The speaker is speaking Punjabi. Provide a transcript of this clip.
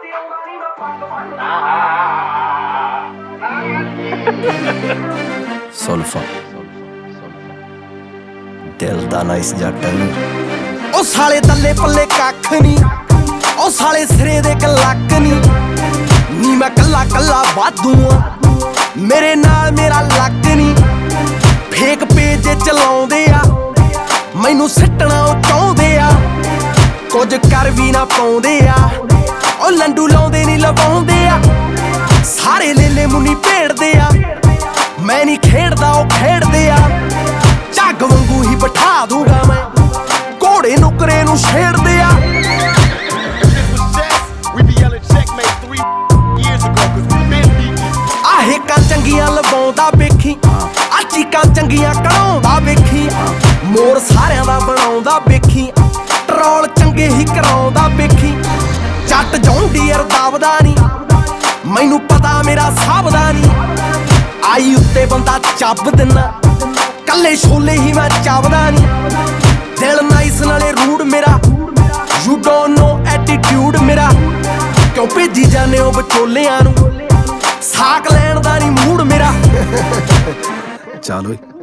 ਸੁਲਫਾ ਦਿਲ ਦਾ ਨਾਈਸ ਜੱਟ ਉਹ ਸਾਲੇ ਤੱਲੇ ਪੱਲੇ ਕੱਖ ਨੀ ਉਹ ਸਾਲੇ ਸਿਰੇ ਦੇ ਲੱਕ ਨੀ ਮੈਂ ਕੱਲਾ ਕੱਲਾ ਵਾਧੂ ਆ ਮੇਰੇ ਨਾਲ ਮੇਰਾ ਲੱਕ ਨੀ ਫੇਕ ਪੇਜ ਚਲਾਉਂਦੇ ਆ ਮੈਨੂੰ ਸਿੱਟਣਾ ਉਹ ਚਾਹੁੰਦੇ ਆ ਕੁਝ ਕਰ ਵੀ ਨਾ ਪਾਉਂਦੇ ਆ ਉਹ ਲੰਡੂ ਲਾਉਂਦੇ ਨੀ ਲਵਾਉਂਦੇ ਆ ਸਾਰੇ ਲੇਲੇ ਮੁੰਨੀ ਭੇੜਦੇ ਆ ਮੈਂ ਨਹੀਂ ਖੇਡਦਾ ਉਹ ਖੇਡਦੇ ਆ ਝੱਗ ਵਾਂਗੂ ਹੀ ਬਿਠਾ ਦੂੰਗਾ ਮੈਂ ਘੋੜੇ ਨੁਕਰੇ ਨੂੰ ਛੇੜਦੇ ਆ ਆਹੇ ਕਾਂ ਚੰਗੀਆਂ ਲਵਾਉਂਦਾ ਵੇਖੀ ਆ ਚੀਕਾਂ ਚੰਗੀਆਂ ਕਢਾਉਂਦਾ ਵੇਖੀ ਮੋਰ ਸਾਰਿਆਂ ਦਾ ਬਣਾਉਂਦਾ ਵੇਖੀ ਟਰੋਲ ਚੰਗੇ ਹੀ ਕਰਾਉਂਦਾ ਵੇਖੀ ਜੱਟ ਜੌਂਡੀਅਰ ਦਾਵਦਾ ਨੀ ਮੈਨੂੰ ਪਤਾ ਮੇਰਾ ਸਾਬਦਾ ਨੀ ਆਈ ਉੱਤੇ ਬੰਦਾ ਚੱਬ ਦਿੰਨਾ ਕੱਲੇ ਛੋਲੇ ਹੀ ਮੈਂ ਚੱਬਦਾ ਨੀ ਦਿਲ ਨਾਈਸ ਨਾਲੇ ਰੂਡ ਮੇਰਾ ਯੂ ਡੋਨਟ ਨੋ ਐਟੀਟਿਊਡ ਮੇਰਾ ਕਿਉਂ ਭੇਜੀ ਜਾਂਦੇ ਹੋ ਵਿਚੋਲਿਆਂ ਨੂੰ ਸਾਕ ਲੈਣ ਦਾ ਨੀ ਮੂਡ ਮੇਰਾ ਚੱਲ ਓਏ